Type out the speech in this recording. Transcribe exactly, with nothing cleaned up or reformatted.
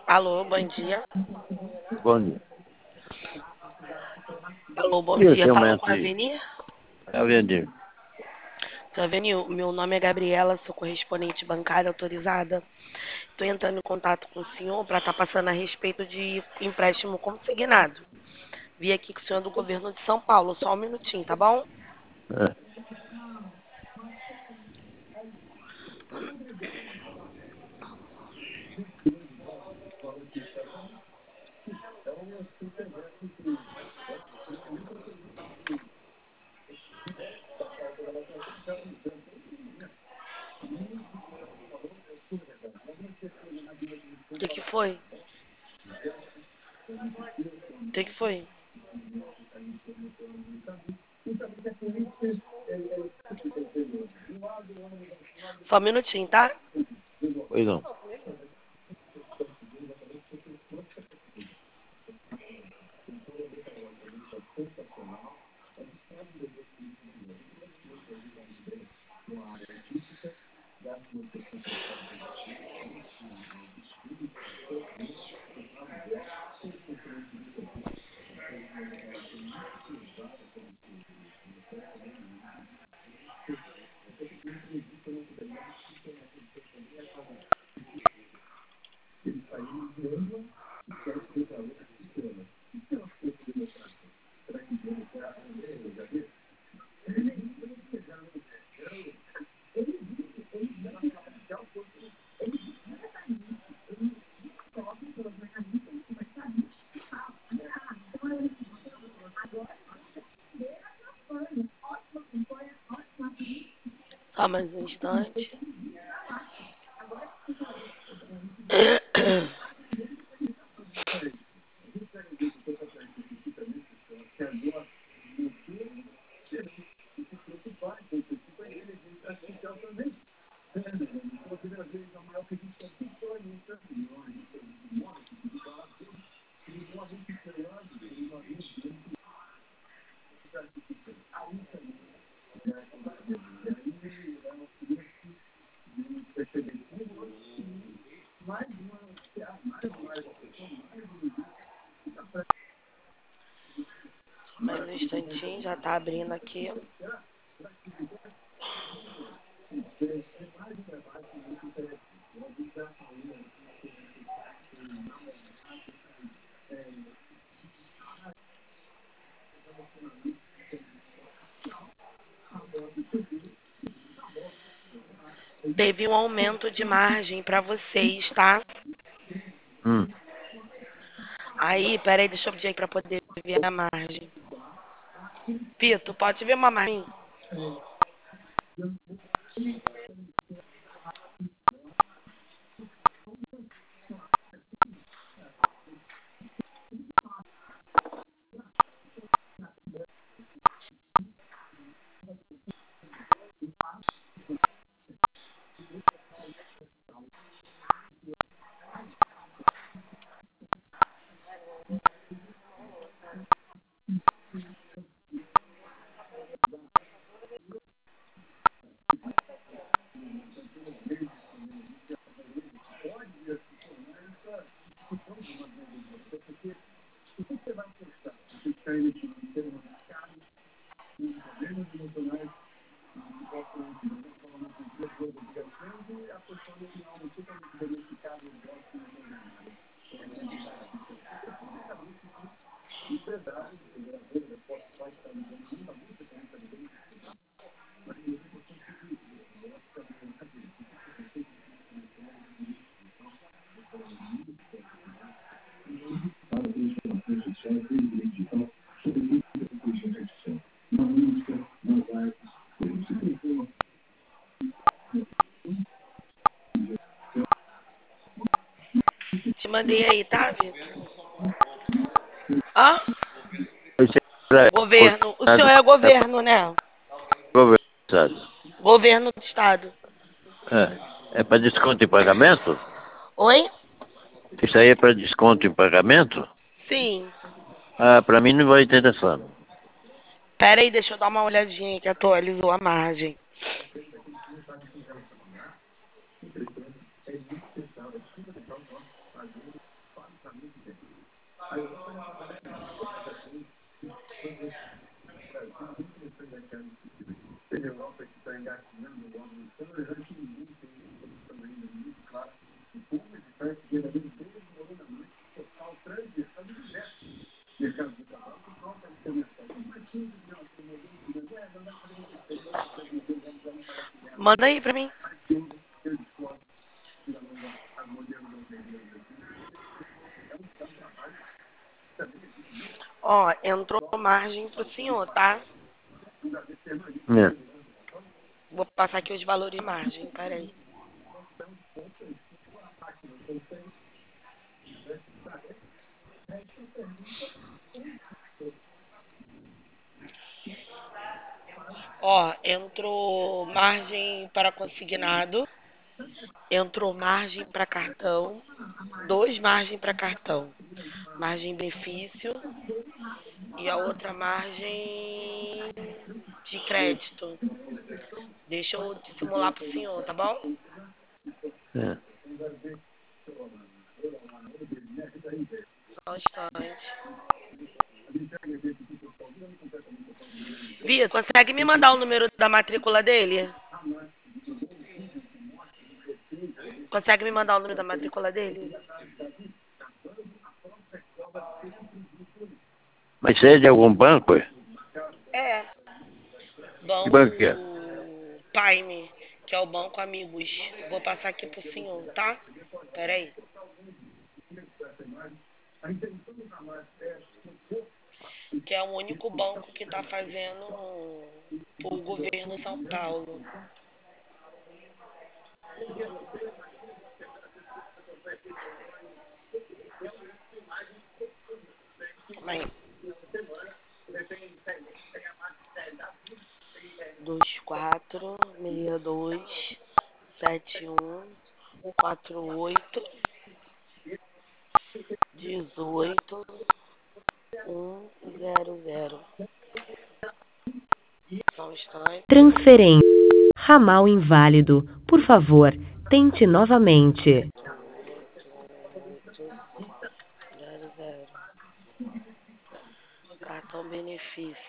Alô, bom dia. Bom dia. Alô, bom E esse dia. Falo com aumento a aí? Avenir. É vendido. Seu Avenir, meu nome é Gabriela, sou correspondente bancária autorizada. Estou entrando em contato com o senhor para estar passando a respeito de empréstimo consignado. Vi aqui que o senhor é do governo de São Paulo. Só um minutinho, tá bom? É. O que que foi? O que que foi? Só um minutinho, tá? Pois não. Só mais um instante. Só mais um instantinho, já tá abrindo aqui. Teve um aumento de margem para vocês, tá? Hum. Aí, peraí, deixa eu pedir aí pra poder ver a margem. Pito, pode ver uma margem? Te mandei aí, tá, Vitor? Hã? Esse é Governo. O senhor consignado é é para governo, né? governo. Governo do estado. É, é para desconto em pagamento? Oi? Isso aí é para desconto em pagamento? Sim. Ah, para mim não vai interessar. Pera aí, deixa eu dar uma olhadinha que atualizou a margem. Manda aí pra mim. Ó, entrou margem pro senhor, tá? É. Vou passar aqui os valores de margem, peraí. Ó, entrou margem para consignado, entrou margem para cartão, dois margem para cartão, margem benefício e a outra margem de crédito. Deixa eu dissimular pro senhor, tá bom? É. Só um instante. Bia, consegue me mandar o número da matrícula dele? Consegue me mandar o número da matrícula dele? Mas você é de algum banco? É? É. Que Banco banco que é? Prime, que é o Banco Amigos. Vou passar aqui pro senhor, tá? Pera aí. Que é o único banco que tá fazendo o governo São Paulo. Calma aí. dois quatro seis dois sete um quatro oito dezoito um zero zero. Só um instante. Transferência. Ramal inválido. Por favor, tente novamente. Zero zero. Cartão benefício.